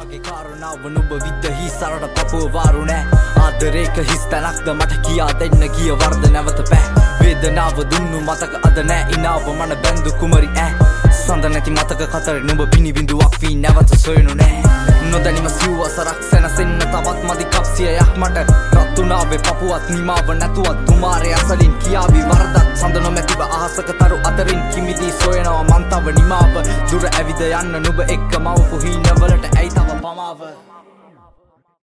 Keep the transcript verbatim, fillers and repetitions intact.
මාගේ කාරණාව නුඹ විද්ද හි සරට පපුව වාරු නෑ ආදරේක හිස් තැනක්ද මට කියා දෙන්න ගිය වර්ධ නැවත පෑ වේදනාව දුන්නු මතක අද නෑ ඉනාව මන බැන්දු කුමරි ඈ සඳ නැති මතක කතර නුඹ පිණි බිඳුවක් වී නැවත සොයනු නෑ නොදැනිම සිව්ව සරක් සැනසෙන්න තවත් මදි කප්සියයක් මට රත්තුනාවේ පපුවත් නිමාව නැතුවත් තුමාරය අසලින් කියාවි වරදක් සඳ නොමැතිව අහසක තරු අතරින් කිමිදී සොයනවා මන්තව නිමාව දුර ඇවිද යන්න නුඹ එක්ක මවපු හීනවලට ඇයි තව පමාව